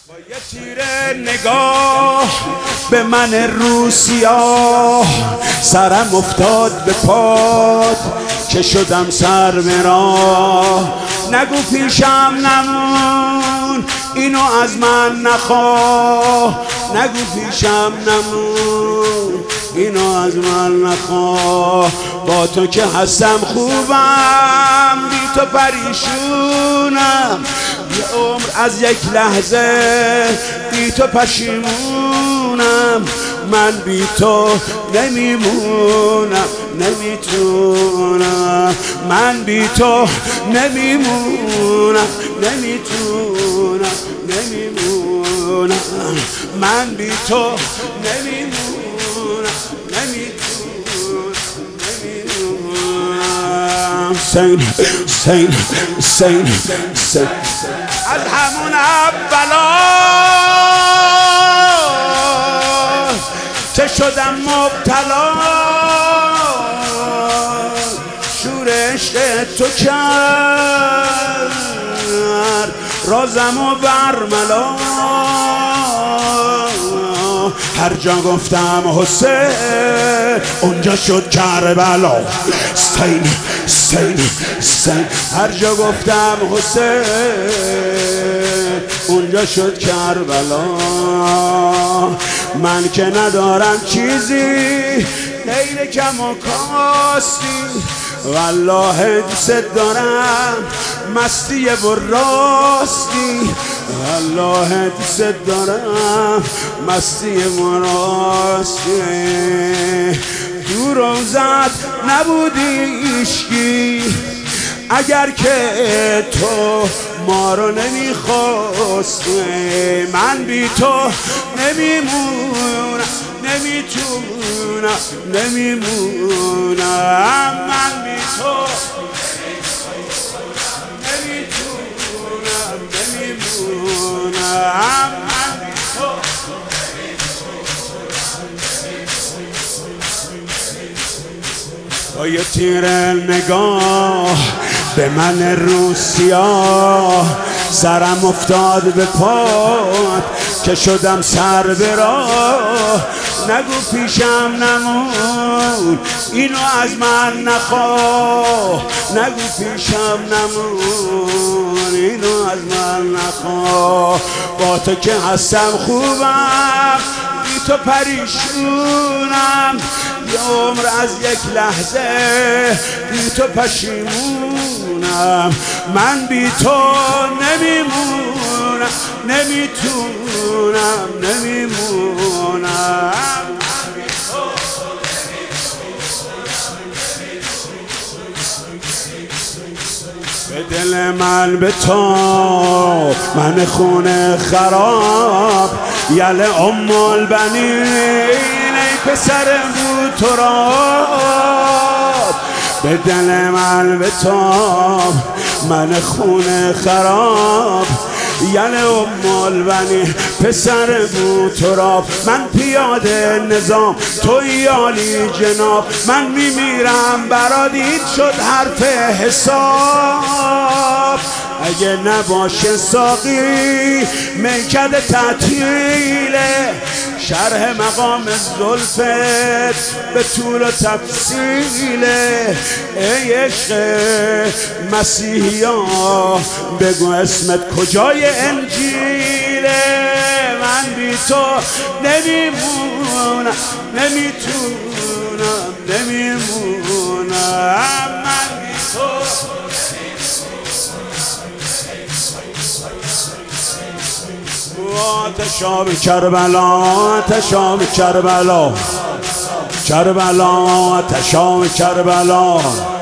با یه تیر نگاه به من روسیاه، سرم افتاد به پاد که شدم سر به راه. نگو پیشم نمون اینو از من نخواه، نگو پیشم نمون اینو از من نخواه. با تو که هستم خوبم، بی تو پریشونم. یه عمر از یک لحظه بی تو پشیمونم. من بی تو نمیمونم، نمیتونم. من بی تو نمیمونم، نمیتونم، نمیمونم. من بی تو نمیمونم، نمیتونم، نمیمونم. سین از همون اولا که شدم مبتلا، شور عشق تو کرد رازم و برملا. هر جا گفتم حسین اونجا شد کربلا. سین هر جا گفتم حسین اونجا شد کربلا. من که ندارم چیزی غیر کم و کاستی، والله دوست دارم مستی و راستی. والله دوست دارم مستی و راستی. تو روزت نبودی عشقی اگر که تو ما رو نمیخواستی. من بی تو نمیمونم، نمیتونم، نمیمونم. من بی تو نمیتونم، نمیمونم. من بی تو با یه تیر نگاه به من روسیاه، سرم افتاد به پاد که شدم سر به راه. نگو پیشم نمون اینو از من نخواه، نگو پیشم نمون اینو از من نخواه. با تو که هستم خوبم، بی تو پریشونم. یه عمر از یک لحظه بی تو پشیمونم. من بی تو نمیمونم، نمیتونم، نمیمونم. به دل من به تو من خونه خراب، یل ام البنین ای پسر تراب. به دل من به تو من خونه خراب، یل ام البنین پسر تراب. من پیاده نظام تو یالی جناب، من میمیرم برادید شد حرف حساب. اگه نباشه ساقی میکده تعطیله، شرح مقام زلفت به طول و تفصیله. ای عشق مسیحیا بگو اسمت کجای انجیله. من بی تو نمیمونم، نمیتونم، نمیمونم. من بی تو آتشام کربلا، آتشام کربلا، کربلا، آتشام کربلا.